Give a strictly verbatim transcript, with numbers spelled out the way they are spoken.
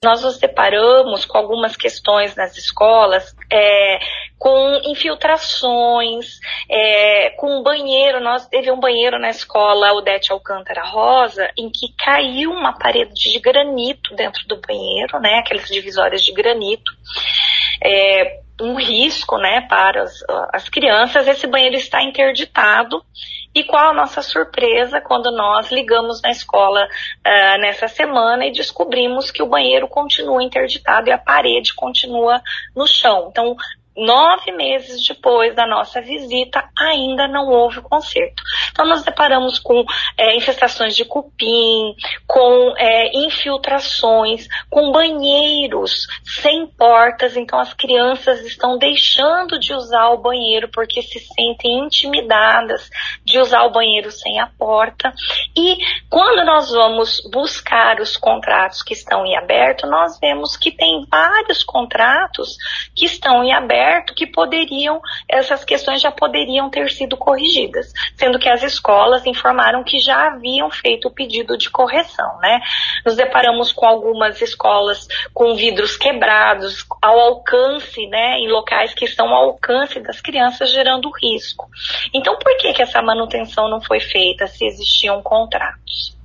nós nos deparamos com algumas questões nas escolas, é, com infiltrações, é, com um banheiro. Nós teve um banheiro na escola Odete Alcântara Rosa, em que caiu uma parede de granito dentro do banheiro, né, aquelas divisórias de granito, é, um risco, né, para as, as crianças. Esse banheiro está interditado. E qual a nossa surpresa quando nós ligamos na escola uh, nessa semana e descobrimos que o banheiro continua interditado e a parede continua no chão. Então, nove meses depois da nossa visita, ainda não houve o conserto. Então, nós deparamos com é, infestações de cupim, com é, infiltrações, com banheiros sem portas. Então, as crianças estão deixando de usar o banheiro porque se sentem intimidadas de usar o banheiro sem a porta. E quando nós vamos buscar os contratos que estão em aberto, nós vemos que tem vários contratos que estão em aberto, que poderiam, essas questões já poderiam ter sido corrigidas, sendo que as escolas informaram que já haviam feito o pedido de correção, né? Nos deparamos com algumas escolas com vidros quebrados ao alcance, né, em locais que estão ao alcance das crianças, gerando risco. Então, por que que essa manutenção não foi feita se existiam contratos?